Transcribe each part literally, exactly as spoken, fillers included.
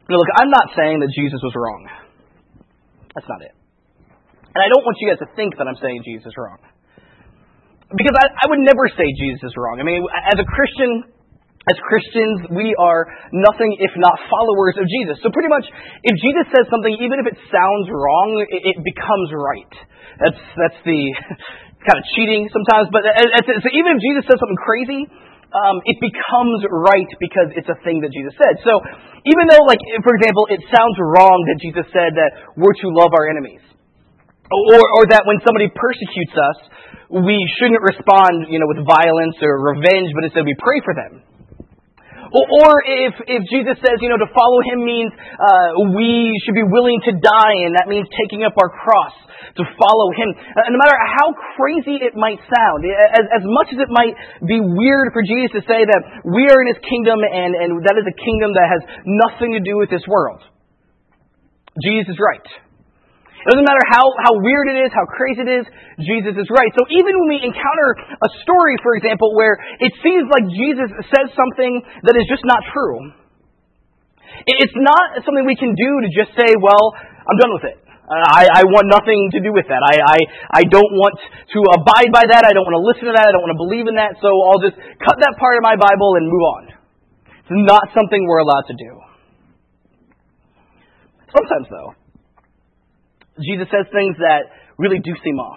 Now, look, I'm not saying that Jesus was wrong. That's not it. And I don't want you guys to think that I'm saying Jesus is wrong. Because I, I would never say Jesus is wrong. I mean, as a Christian, as Christians, we are nothing if not followers of Jesus. So pretty much, if Jesus says something, even if it sounds wrong, it, it becomes right. That's that's the kind of cheating sometimes. But so even if Jesus says something crazy, um, it becomes right because it's a thing that Jesus said. So even though, like, for example, it sounds wrong that Jesus said that we're to love our enemies, or or that when somebody persecutes us, we shouldn't respond, you know, with violence or revenge, but instead we pray for them. Or, or if if Jesus says, you know, to follow Him means uh, we should be willing to die, and that means taking up our cross to follow Him. Uh, no matter how crazy it might sound, as, as much as it might be weird for Jesus to say that we are in His kingdom, and, and that is a kingdom that has nothing to do with this world, Jesus is right. It doesn't matter how, how weird it is, how crazy it is, Jesus is right. So even when we encounter a story, for example, where it seems like Jesus says something that is just not true, it's not something we can do to just say, well, I'm done with it. I, I want nothing to do with that. I, I, I don't want to abide by that. I don't want to listen to that. I don't want to believe in that. So I'll just cut that part of my Bible and move on. It's not something we're allowed to do. Sometimes, though, Jesus says things that really do seem off.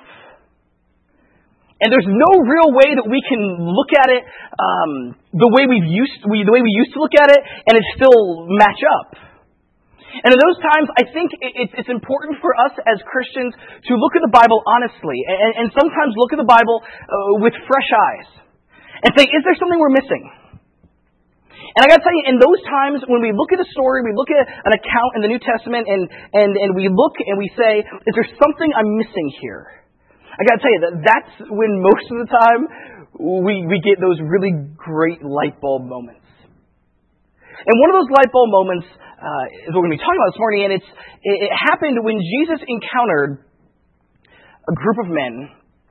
And there's no real way that we can look at it um, the way we've used we, the way we used to look at it, and it still match up. And in those times, I think it, it's important for us as Christians to look at the Bible honestly, and, and sometimes look at the Bible uh, with fresh eyes, and say, is there something we're missing? And I got to tell you, in those times when we look at a story, we look at an account in the New Testament, and, and, and we look and we say, is there something I'm missing here? I got to tell you that that's when most of the time we, we get those really great light bulb moments. And one of those light bulb moments uh, is what we're going to be talking about this morning, and it's it, it happened when Jesus encountered a group of men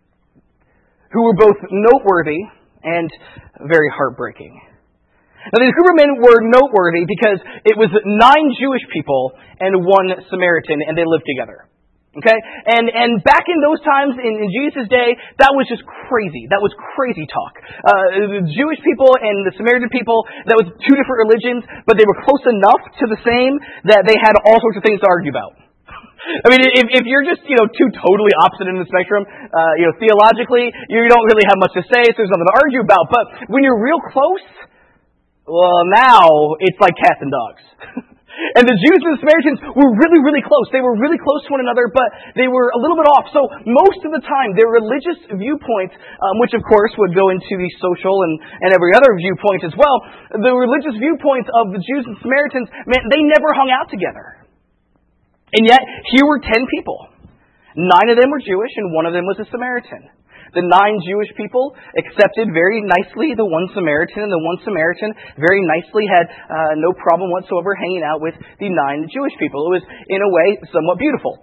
who were both noteworthy and very heartbreaking. Now, these group of men were noteworthy because it was nine Jewish people and one Samaritan, and they lived together. Okay? And and back in those times, in, in Jesus' day, that was just crazy. That was crazy talk. Uh, the Jewish people and the Samaritan people, that was two different religions, but they were close enough to the same that they had all sorts of things to argue about. I mean, if, if you're just, you know, two totally opposite ends of the spectrum, uh, you know, theologically, you don't really have much to say, so there's nothing to argue about. But when you're real close, well, now it's like cats and dogs. And the Jews and the Samaritans were really, really close. They were really close to one another, but they were a little bit off. So most of the time, their religious viewpoints, um, which of course would go into the social and, and every other viewpoint as well, the religious viewpoints of the Jews and Samaritans, man, they never hung out together. And yet, here were ten people. Nine of them were Jewish, and one of them was a Samaritan. The nine Jewish people accepted very nicely the one Samaritan, and the one Samaritan very nicely had uh, no problem whatsoever hanging out with the nine Jewish people. It was, in a way, somewhat beautiful.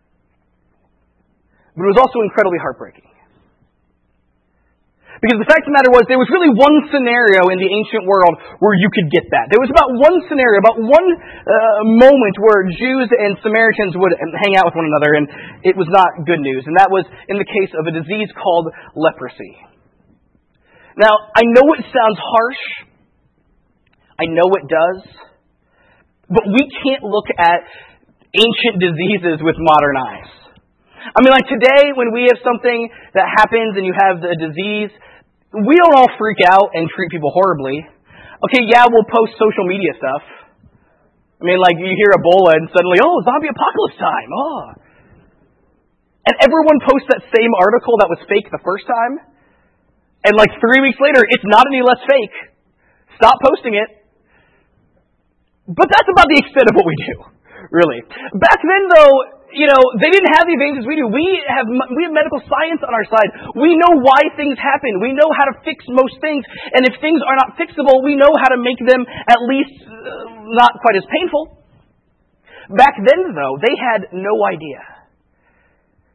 But it was also incredibly heartbreaking. Because the fact of the matter was, there was really one scenario in the ancient world where you could get that. There was about one scenario, about one uh, moment where Jews and Samaritans would hang out with one another, and it was not good news. And that was in the case of a disease called leprosy. Now, I know it sounds harsh. I know it does. But we can't look at ancient diseases with modern eyes. I mean, like today, when we have something that happens and you have the disease, we don't all freak out and treat people horribly. Okay, yeah, we'll post social media stuff. I mean, like you hear Ebola and suddenly, oh, zombie apocalypse time. Oh. And everyone posts that same article that was fake the first time. And like three weeks later, it's not any less fake. Stop posting it. But that's about the extent of what we do, really. Back then, though, you know, they didn't have the advances we do. We have we have medical science on our side. We know why things happen. We know how to fix most things. And if things are not fixable, we know how to make them at least uh, not quite as painful. Back then, though, they had no idea.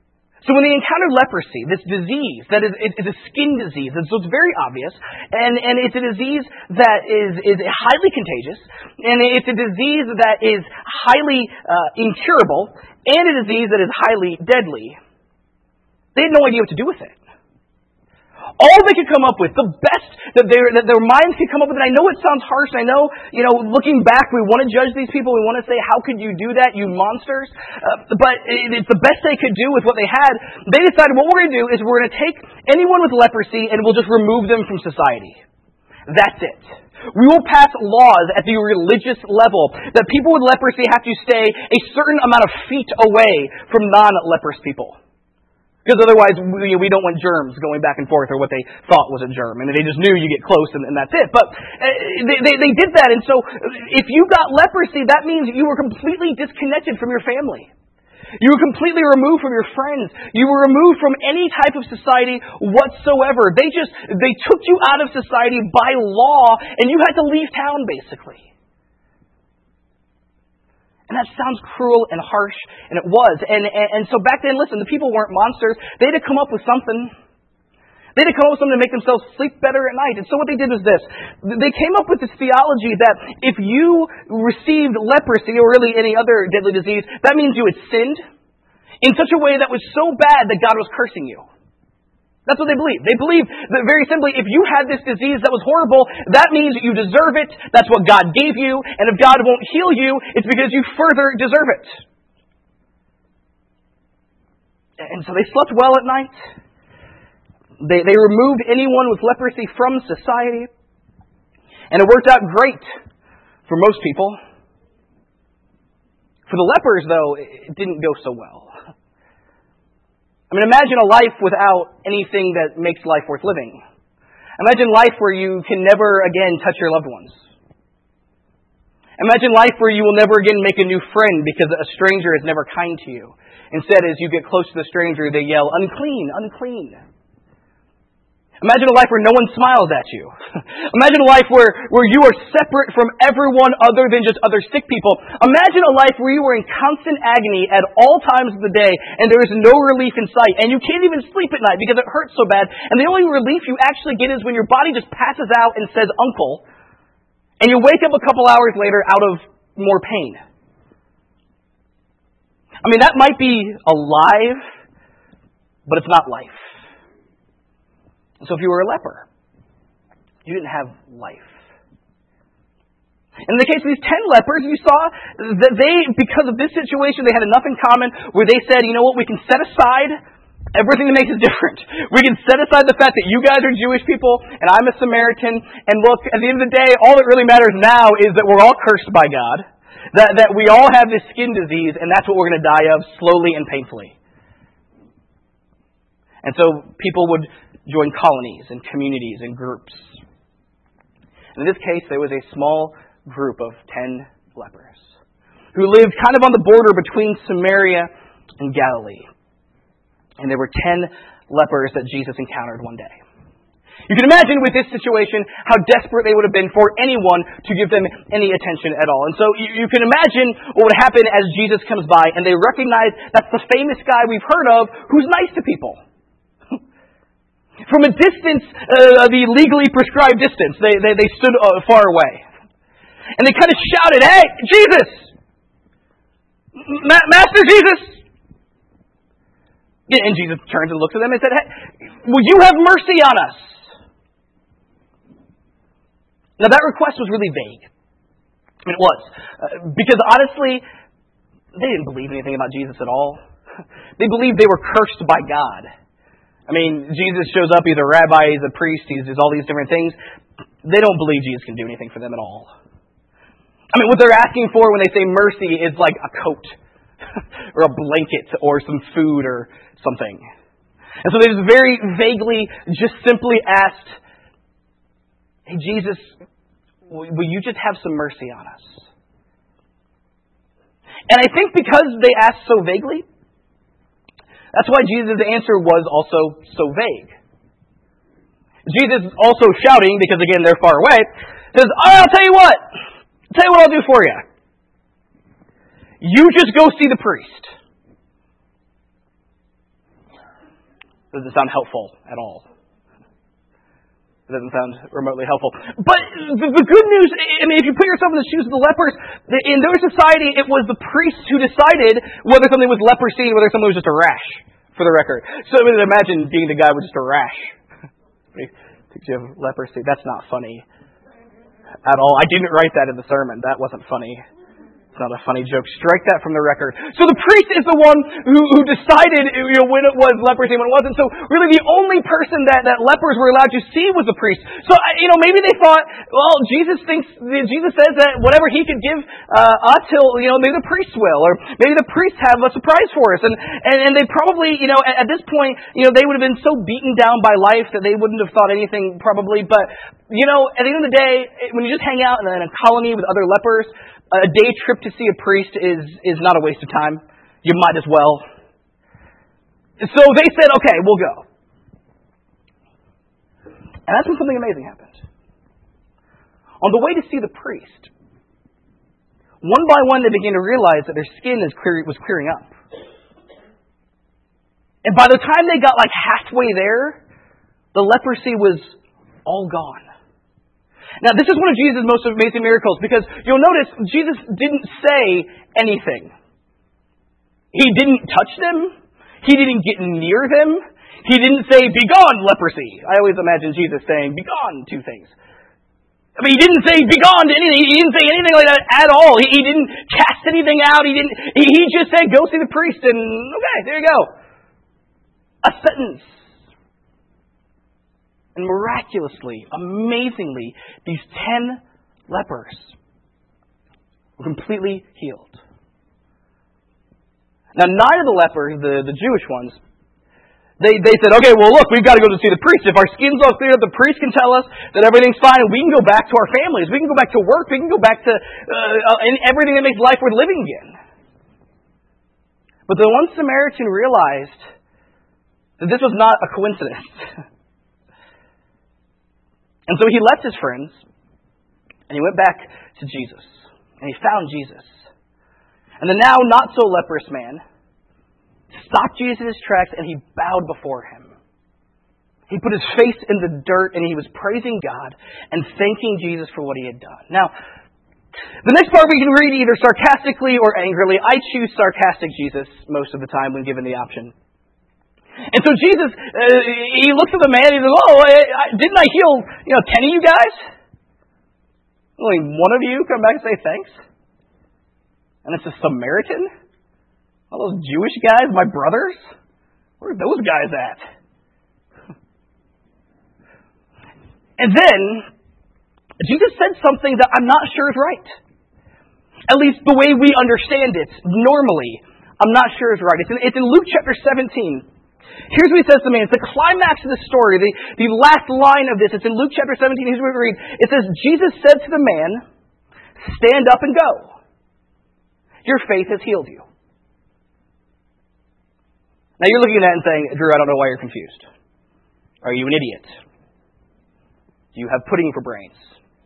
So when they encountered leprosy, this disease that is, it is a skin disease, and so it's very obvious, and, and it's a disease that is, is highly contagious, and it's a disease that is highly uh, incurable, and a disease that is highly deadly. They had no idea what to do with it. All they could come up with, the best that their, that their minds could come up with, and I know it sounds harsh, I know, you know, looking back, we want to judge these people, we want to say, how could you do that, you monsters? Uh, but it, it's the best they could do with what they had. They decided what we're going to do is we're going to take anyone with leprosy and we'll just remove them from society. That's it. We will pass laws at the religious level that people with leprosy have to stay a certain amount of feet away from non-leprous people. Because otherwise, we, we don't want germs going back and forth, or what they thought was a germ. And they just knew you get close, and, and that's it. But uh, they, they, they did that. And so if you got leprosy, that means you were completely disconnected from your family. You were completely removed from your friends. You were removed from any type of society whatsoever. They just, they took you out of society by law, and you had to leave town, basically. And that sounds cruel and harsh, and it was. And, and and so back then, listen, the people weren't monsters. They had to come up with something. They had to come up with something to make themselves sleep better at night. And so what they did was this. They came up with this theology that if you received leprosy, or really any other deadly disease, that means you had sinned in such a way that was so bad that God was cursing you. That's what they believe. They believe that very simply, if you had this disease that was horrible, that means you deserve it. That's what God gave you. And if God won't heal you, it's because you further deserve it. And so they slept well at night. They, they removed anyone with leprosy from society. And it worked out great for most people. For the lepers, though, it didn't go so well. I mean, imagine a life without anything that makes life worth living. Imagine life where you can never again touch your loved ones. Imagine life where you will never again make a new friend because a stranger is never kind to you. Instead, as you get close to the stranger, they yell, unclean, unclean. Imagine a life where no one smiles at you. Imagine a life where, where you are separate from everyone other than just other sick people. Imagine a life where you are in constant agony at all times of the day and there is no relief in sight. And you can't even sleep at night because it hurts so bad. And the only relief you actually get is when your body just passes out and says, uncle. And you wake up a couple hours later out of more pain. I mean, that might be alive, but it's not life. So if you were a leper, you didn't have life. In the case of these ten lepers, you saw that they, because of this situation, they had enough in common where they said, you know what, we can set aside everything that makes us different. We can set aside the fact that you guys are Jewish people and I'm a Samaritan. And look, at the end of the day, all that really matters now is that we're all cursed by God. That, that we all have this skin disease, and that's what we're going to die of slowly and painfully. And so people would join colonies and communities and groups. In this case, there was a small group of ten lepers who lived kind of on the border between Samaria and Galilee. And there were ten lepers that Jesus encountered one day. You can imagine with this situation how desperate they would have been for anyone to give them any attention at all. And so you, you can imagine what would happen as Jesus comes by and they recognize that's the famous guy we've heard of who's nice to people. From a distance, uh, the legally prescribed distance, they, they, they stood uh, far away. And they kind of shouted, hey, Jesus! Ma- Master Jesus! And Jesus turned and looked at them and said, hey, will you have mercy on us? Now that request was really vague. I mean, it was. Uh, because honestly, they didn't believe anything about Jesus at all. They believed they were cursed by God. I mean, Jesus shows up, he's a rabbi, he's a priest, he's, he's all these different things. They don't believe Jesus can do anything for them at all. I mean, what they're asking for when they say mercy is like a coat or a blanket or some food or something. And so they just very vaguely, just simply asked, hey, Jesus, will you just have some mercy on us? And I think because they asked so vaguely, that's why Jesus' answer was also so vague. Jesus is also shouting, because again, they're far away, says, oh, I'll tell you what. I'll tell you what I'll do for you. You just go see the priest. Doesn't sound helpful at all. It doesn't sound remotely helpful. But the, the good news, I mean, if you put yourself in the shoes of the lepers, in their society, it was the priests who decided whether something was leprosy, whether something was just a rash, for the record. So I mean, imagine being the guy with just a rash. Thinks you have leprosy. That's not funny at all. I didn't write that in the sermon. That wasn't funny. It's not a funny joke. Strike that from the record. So the priest is the one who, who decided, you know, when it was leprosy and when it wasn't. So really the only person that, that lepers were allowed to see was the priest. So, you know, maybe they thought, well, Jesus thinks, Jesus says that whatever he could give uh, us, he'll, you know, maybe the priest will. Or maybe the priests have a surprise for us. And, and, and they probably, you know, at, at this point, you know, they would have been so beaten down by life that they wouldn't have thought anything probably. But, you know, at the end of the day, when you just hang out in a colony with other lepers, a day trip to see a priest is, is not a waste of time. You might as well. So they said, okay, we'll go. And that's when something amazing happened. On the way to see the priest, one by one they began to realize that their skin is clear, was clearing up. And by the time they got like halfway there, the leprosy was all gone. Now, this is one of Jesus' most amazing miracles because you'll notice Jesus didn't say anything. He didn't touch them. He didn't get near them. He didn't say, "Begone, leprosy." I always imagine Jesus saying, "Begone" to things. I mean, he didn't say, "Begone" to anything. He didn't say anything like that at all. He, he didn't cast anything out. He didn't. He, he just said, "Go see the priest," and okay, there you go. A sentence. And miraculously, amazingly, these ten lepers were completely healed. Now, nine of the lepers, the, the Jewish ones, they, they said, okay, well, look, we've got to go to see the priest. If our skin's all cleared up, the priest can tell us that everything's fine, and we can go back to our families. We can go back to work. We can go back to uh, everything that makes life worth living again. But the one Samaritan realized that this was not a coincidence. And so he left his friends, and he went back to Jesus. And he found Jesus. And the now not-so-leprous man stopped Jesus in his tracks, and he bowed before him. He put his face in the dirt, and he was praising God and thanking Jesus for what he had done. Now, the next part we can read either sarcastically or angrily. I choose sarcastic Jesus most of the time when given the option. And so Jesus, uh, he looks at the man and he says, oh, I, I, didn't I heal, you know, ten of you guys? Only one of you come back and say thanks? And it's a Samaritan? All those Jewish guys, my brothers? Where are those guys at? And then, Jesus said something that I'm not sure is right. At least the way we understand it, normally, I'm not sure is right. It's in, it's in Luke chapter seventeen. Here's what he says to me. It's the climax of the story, the, the last line of this. It's in Luke chapter seventeen. Here's what we read. It says, Jesus said to the man, stand up and go. Your faith has healed you. Now you're looking at that and saying, Drew, I don't know why you're confused. Are you an idiot? Do you have pudding for brains?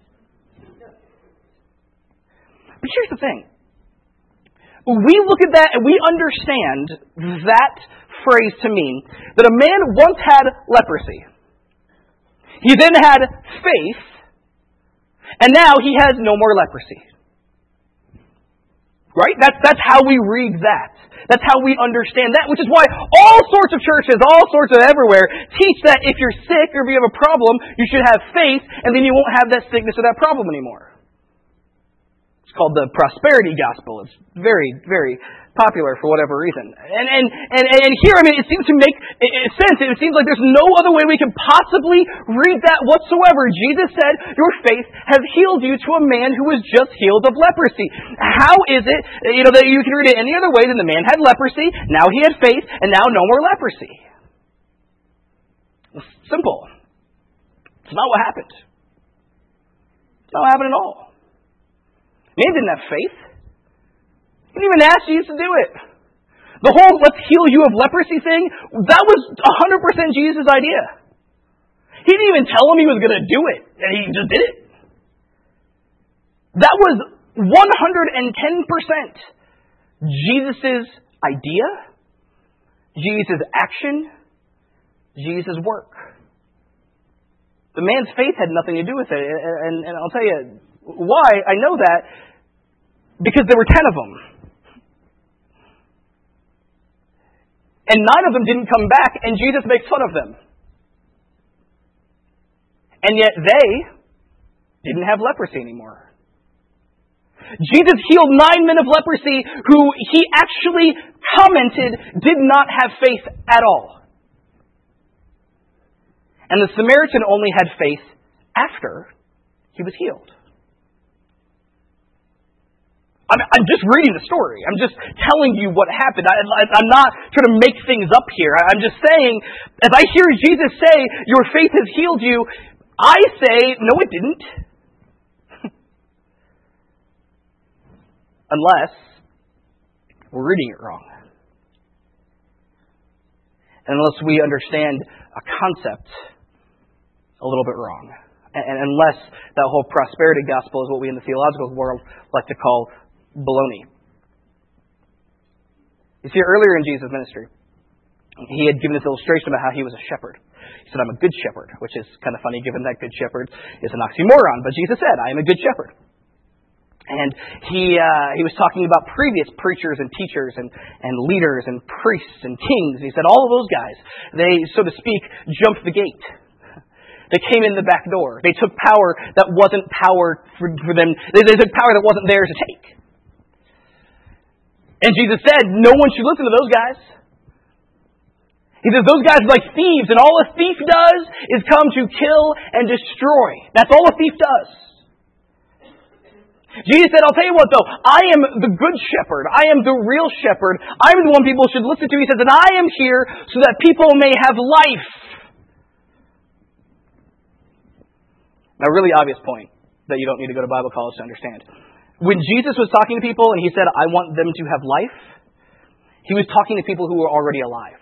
But here's the thing. We look at that and we understand that phrase to mean that a man once had leprosy. He then had faith, and now he has no more leprosy. Right? That's, that's how we read that. That's how we understand that, which is why all sorts of churches, all sorts of everywhere, teach that if you're sick or if you have a problem, you should have faith, and then you won't have that sickness or that problem anymore. It's called the prosperity gospel. It's very, very popular for whatever reason. And and, and, and here, I mean, it seems to make sense. It seems like there's no other way we can possibly read that whatsoever. Jesus said, your faith has healed you to a man who was just healed of leprosy. How is it, you know, that you can read it any other way than the man had leprosy, now he had faith, and now no more leprosy? It's simple. It's not what happened. It's not what happened at all. Man didn't have faith. He didn't even ask Jesus to do it. The whole let's heal you of leprosy thing, that was one hundred percent Jesus' idea. He didn't even tell him he was going to do it, and he just did it. That was one hundred ten percent Jesus' idea, Jesus' action, Jesus' work. The man's faith had nothing to do with it. And, and I'll tell you why I know that. Because there were ten of them. And nine of them didn't come back, and Jesus makes fun of them. And yet they didn't have leprosy anymore. Jesus healed nine men of leprosy who he actually commented did not have faith at all. And the Samaritan only had faith after he was healed. I'm, I'm just reading the story. I'm just telling you what happened. I, I'm not trying to make things up here. I'm just saying, as I hear Jesus say, your faith has healed you, I say, no, it didn't. Unless we're reading it wrong. Unless we understand a concept a little bit wrong. And unless that whole prosperity gospel is what we in the theological world like to call baloney. You see, earlier in Jesus' ministry, he had given this illustration about how he was a shepherd. He said, I'm a good shepherd, which is kind of funny given that good shepherd is an oxymoron. But Jesus said, I am a good shepherd. And he uh, he was talking about previous preachers and teachers and, and leaders and priests and kings. And he said all of those guys, they, so to speak, jumped the gate. They came in the back door. They took power that wasn't power for, for them. They, they took power that wasn't theirs to take. And Jesus said, no one should listen to those guys. He says, those guys are like thieves, and all a thief does is come to kill and destroy. That's all a thief does. Jesus said, I'll tell you what though, I am the good shepherd. I am the real shepherd. I'm the one people should listen to. He says, and I am here so that people may have life. Now, a really obvious point that you don't need to go to Bible college to understand. When Jesus was talking to people and he said, I want them to have life, he was talking to people who were already alive.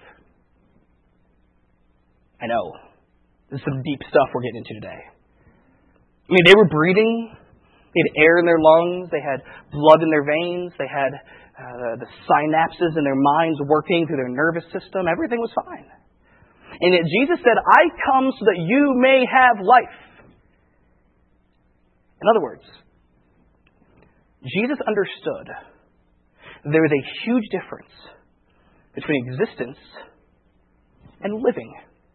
I know. This is some deep stuff we're getting into today. I mean, they were breathing. They had air in their lungs. They had blood in their veins. They had uh, the synapses in their minds working through their nervous system. Everything was fine. And yet Jesus said, I come so that you may have life. In other words, Jesus understood there is a huge difference between existence and living.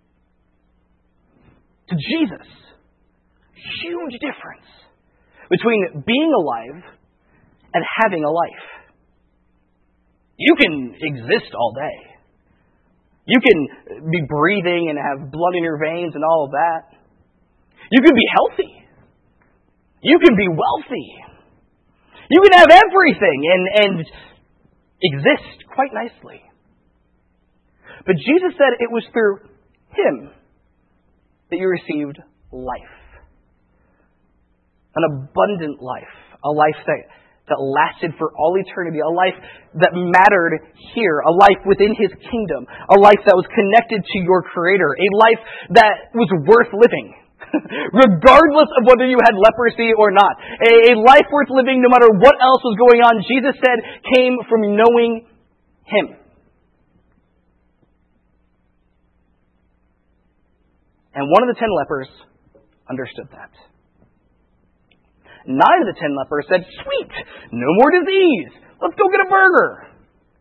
To Jesus, huge difference between being alive and having a life. You can exist all day. You can be breathing and have blood in your veins and all of that. You can be healthy. You can be wealthy. You can have everything and, and exist quite nicely. But Jesus said it was through Him that you received life. An abundant life. A life that, that lasted for all eternity. A life that mattered here. A life within His kingdom. A life that was connected to your Creator. A life that was worth living. Regardless of whether you had leprosy or not. A, a life worth living no matter what else was going on, Jesus said, came from knowing Him. And one of the ten lepers understood that. Nine of the ten lepers said, sweet, no more disease. Let's go get a burger.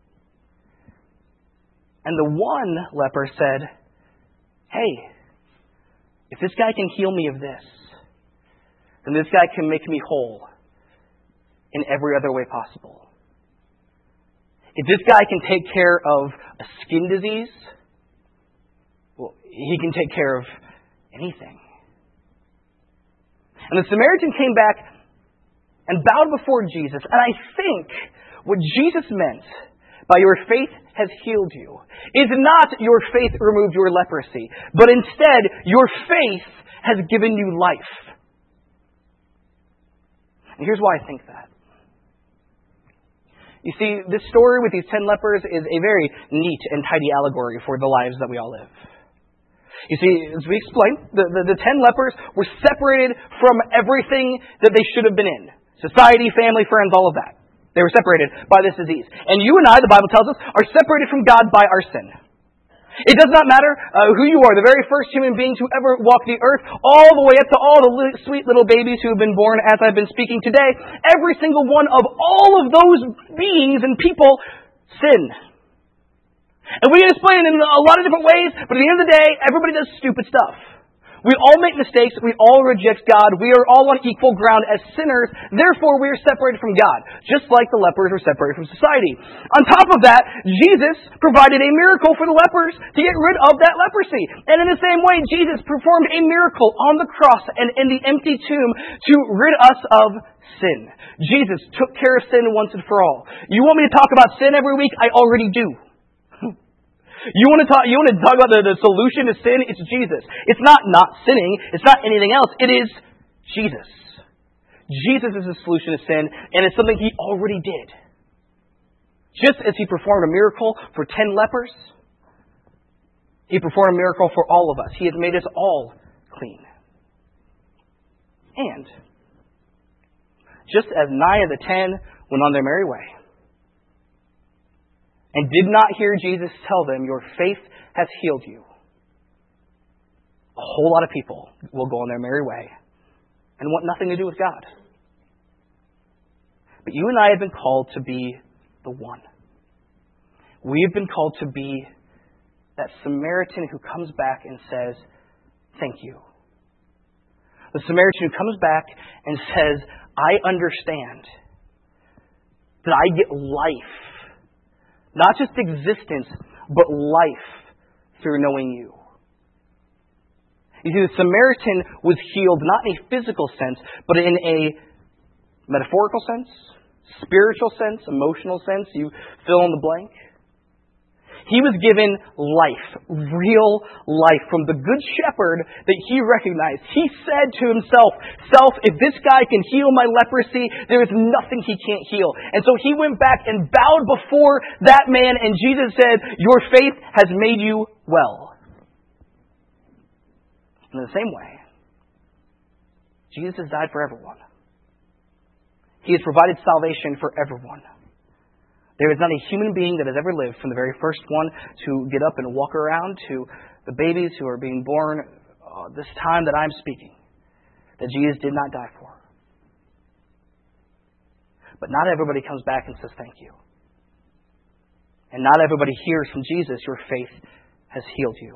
And the one leper said, hey, if this guy can heal me of this, then this guy can make me whole in every other way possible. If this guy can take care of a skin disease, well, he can take care of anything. And the Samaritan came back and bowed before Jesus. And I think what Jesus meant by your faith has healed you is not your faith removed your leprosy, but instead your faith has given you life. And here's why I think that. You see, this story with these ten lepers is a very neat and tidy allegory for the lives that we all live. You see, as we explained, the, the, the ten lepers were separated from everything that they should have been in. Society, family, friends, all of that. They were separated by this disease. And you and I, the Bible tells us, are separated from God by our sin. It does not matter uh, who you are, the very first human beings who ever walked the earth, all the way up to all the li- sweet little babies who have been born as I've been speaking today. Every single one of all of those beings and people sin. And we can explain it in a lot of different ways, but at the end of the day, everybody does stupid stuff. We all make mistakes. We all reject God. We are all on equal ground as sinners. Therefore, we are separated from God, just like the lepers were separated from society. On top of that, Jesus provided a miracle for the lepers to get rid of that leprosy. And in the same way, Jesus performed a miracle on the cross and in the empty tomb to rid us of sin. Jesus took care of sin once and for all. You want me to talk about sin every week? I already do. You want to talk, you want to talk about the, the solution to sin? It's Jesus. It's not not sinning. It's not anything else. It is Jesus. Jesus is the solution to sin, and it's something He already did. Just as He performed a miracle for ten lepers, He performed a miracle for all of us. He has made us all clean. And just as nine of the ten went on their merry way, and did not hear Jesus tell them, your faith has healed you, a whole lot of people will go on their merry way and want nothing to do with God. But you and I have been called to be the one. We have been called to be that Samaritan who comes back and says, thank you. The Samaritan who comes back and says, I understand that I get life. Not just existence, but life through knowing you. You see, the Samaritan was healed not in a physical sense, but in a metaphorical sense, spiritual sense, emotional sense. You fill in the blank. He was given life, real life from the Good Shepherd that he recognized. He said to himself, Self, if this guy can heal my leprosy, there is nothing he can't heal. And so he went back and bowed before that man, and Jesus said, your faith has made you well. In the same way, Jesus has died for everyone. He has provided salvation for everyone. There is not a human being that has ever lived, from the very first one to get up and walk around to the babies who are being born uh, this time that I'm speaking, that Jesus did not die for. But not everybody comes back and says thank you. And not everybody hears from Jesus, your faith has healed you.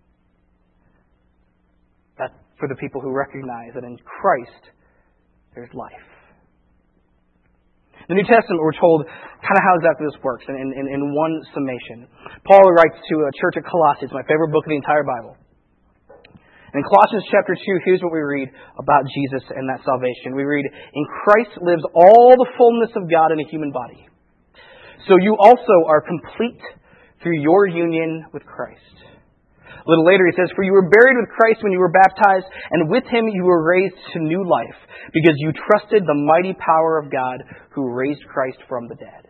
That's for the people who recognize that in Christ there's life. In the New Testament, we're told kind of how exactly this works in, in, in one summation. Paul writes to a church at Colossae. It's my favorite book of the entire Bible. And in Colossians chapter two, here's what we read about Jesus and that salvation. We read, in Christ lives all the fullness of God in a human body. So you also are complete through your union with Christ. A little later he says, for you were buried with Christ when you were baptized, and with Him you were raised to new life, because you trusted the mighty power of God who raised Christ from the dead.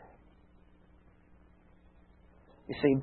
You see,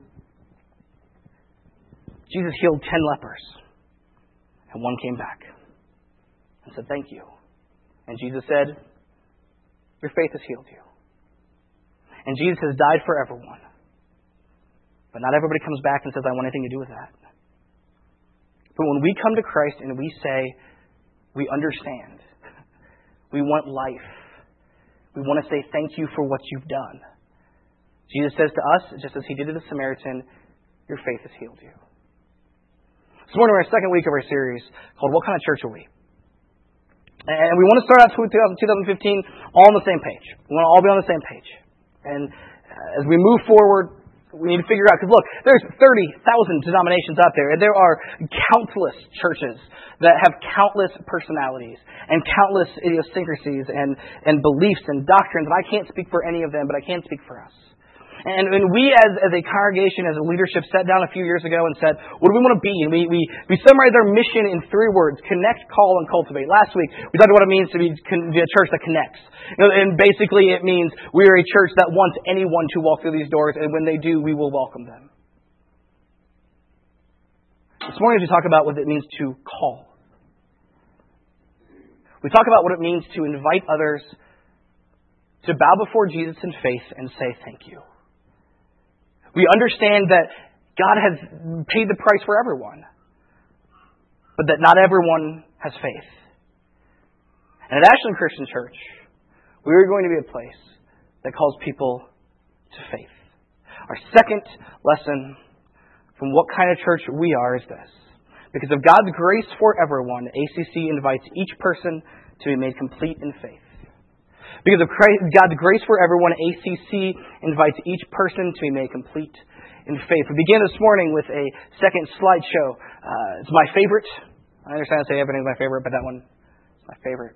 Jesus healed ten lepers, and one came back and said, thank you. And Jesus said, your faith has healed you. And Jesus has died for everyone. But not everybody comes back and says, I want anything to do with that. But when we come to Christ and we say, we understand, we want life, we want to say thank you for what you've done, Jesus says to us, just as He did to the Samaritan, your faith has healed you. This morning we're in our second week of our series called What Kind of Church Are We? And we want to start out twenty fifteen all on the same page. We want to all be on the same page. And as we move forward, we need to figure out, because look, there's thirty thousand denominations out there, and there are countless churches that have countless personalities and countless idiosyncrasies and, and beliefs and doctrines, and I can't speak for any of them, but I can speak for us. And, and we as, as a congregation, as a leadership, sat down a few years ago and said, what do we want to be? And we, we, we summarized our mission in three words: connect, call, and cultivate. Last week, we talked about what it means to be, be a church that connects. You know, and basically it means we are a church that wants anyone to walk through these doors, and when they do, we will welcome them. This morning we talk about what it means to call. We talk about what it means to invite others to bow before Jesus in faith and say thank you. We understand that God has paid the price for everyone, but that not everyone has faith. And at Ashland Christian Church, we are going to be a place that calls people to faith. Our second lesson from what kind of church we are is this. Because of God's grace for everyone, A C C invites each person to be made complete in faith. Because of Christ, God's grace for everyone, A C C invites each person to be made complete in faith. We begin this morning with a second slideshow. Uh, it's my favorite. I understand I say everything's my favorite, but that one is my favorite.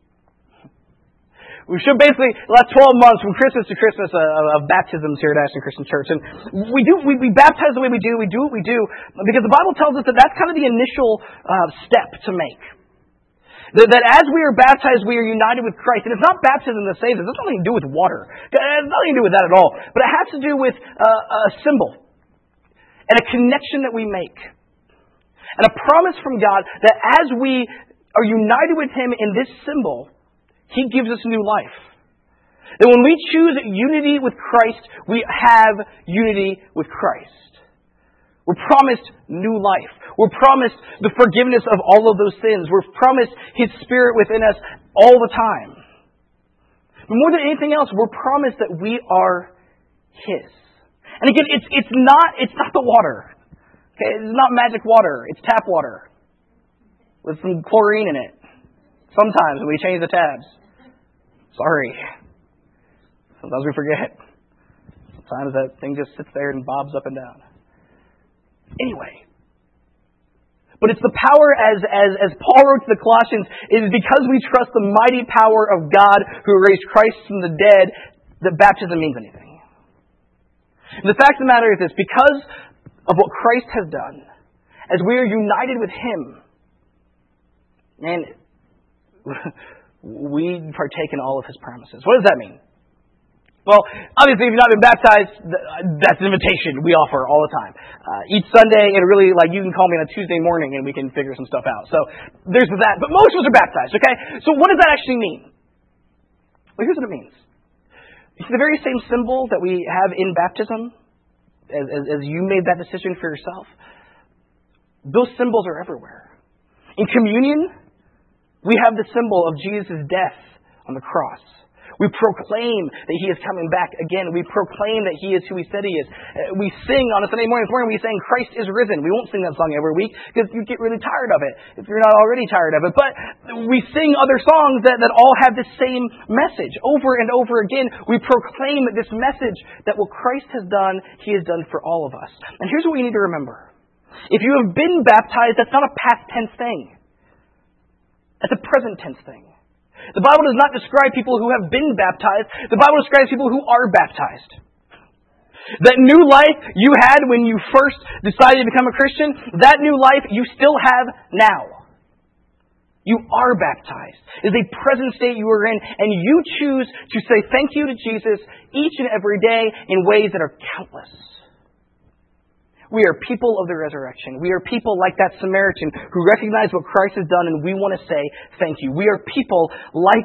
We should basically, the last twelve months, from Christmas to Christmas, uh, of baptisms here at Ashland Christian Church. And we do, we, we baptize the way we do, we do what we do, because the Bible tells us that that's kind of the initial uh, step to make. That, that as we are baptized, we are united with Christ. And it's not baptism that saves us. It has nothing to do with water. It has nothing to do with that at all. But it has to do with uh, a symbol and a connection that we make. And a promise from God that as we are united with Him in this symbol, He gives us new life. That when we choose unity with Christ, we have unity with Christ. We're promised new life. We're promised the forgiveness of all of those sins. We're promised His Spirit within us all the time. But more than anything else, we're promised that we are His. And again, it's it's not it's not the water. Okay, it's not magic water. It's tap water with some chlorine in it. Sometimes when we change the tabs. Sorry. Sometimes we forget. Sometimes that thing just sits there and bobs up and down. Anyway. But it's the power, as, as, as Paul wrote to the Colossians, it is because we trust the mighty power of God who raised Christ from the dead that baptism means anything. And the fact of the matter is this, because of what Christ has done, as we are united with Him, man, we partake in all of His promises. What does that mean? Well, obviously, if you've not been baptized, that's an invitation we offer all the time. Uh, each Sunday, and really, like, you can call me on a Tuesday morning and we can figure some stuff out. So, there's that. But most of us are baptized, okay? So, what does that actually mean? Well, here's what it means. It's the very same symbol that we have in baptism, as, as, as you made that decision for yourself. Those symbols are everywhere. In communion, we have the symbol of Jesus' death on the cross. We proclaim that He is coming back again. We proclaim that He is who He said He is. We sing on a Sunday morning. This morning we sang, Christ is risen. We won't sing that song every week because you get really tired of it if you're not already tired of it. But we sing other songs that, that all have the same message. Over and over again, we proclaim this message that what Christ has done, He has done for all of us. And here's what we need to remember. If you have been baptized, that's not a past tense thing. That's a present tense thing. The Bible does not describe people who have been baptized. The Bible describes people who are baptized. That new life you had when you first decided to become a Christian, that new life you still have now. You are baptized. It is a present state you are in, and you choose to say thank you to Jesus each and every day in ways that are countless. We are people of the resurrection. We are people like that Samaritan who recognize what Christ has done, and we want to say thank you. We are people like,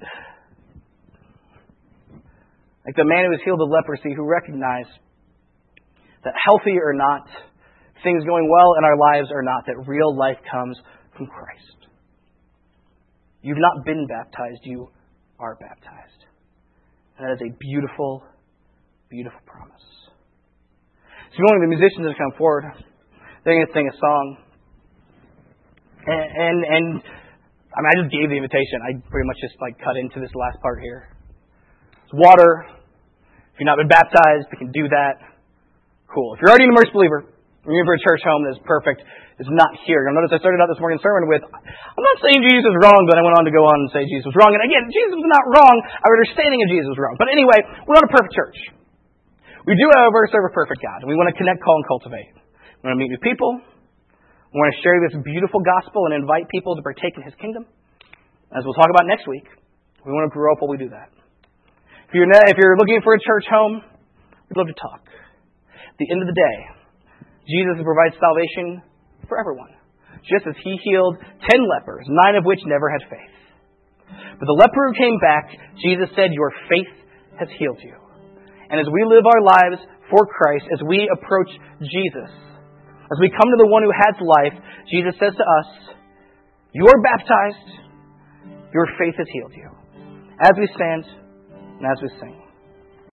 like the man who was healed of leprosy, who recognize that healthy or not, things going well in our lives or not, that real life comes from Christ. You've not been baptized, you are baptized. And that is a beautiful, beautiful promise. So one of the musicians has come forward. They're going to sing a song. And, and, and I mean, I just gave the invitation. I pretty much just like cut into this last part here. It's water. If you've not been baptized, we can do that. Cool. If you're already an immersed believer, and you're for a church home that's perfect, it's not here. You'll notice I started out this morning's sermon with, I'm not saying Jesus was wrong, but I went on to go on and say Jesus was wrong. And again, Jesus was not wrong. Our understanding of Jesus was wrong. But anyway, we're not a perfect church. We do, however, serve a perfect God. And we want to connect, call, and cultivate. We want to meet new people. We want to share this beautiful gospel and invite people to partake in His kingdom. As we'll talk about next week, we want to grow up while we do that. If you're, if you're looking for a church home, we'd love to talk. At the end of the day, Jesus provides salvation for everyone. Just as He healed ten lepers, nine of which never had faith. But the leper who came back, Jesus said, your faith has healed you. And as we live our lives for Christ, as we approach Jesus, as we come to the one who has life, Jesus says to us, you are baptized, your faith has healed you. As we stand and as we sing.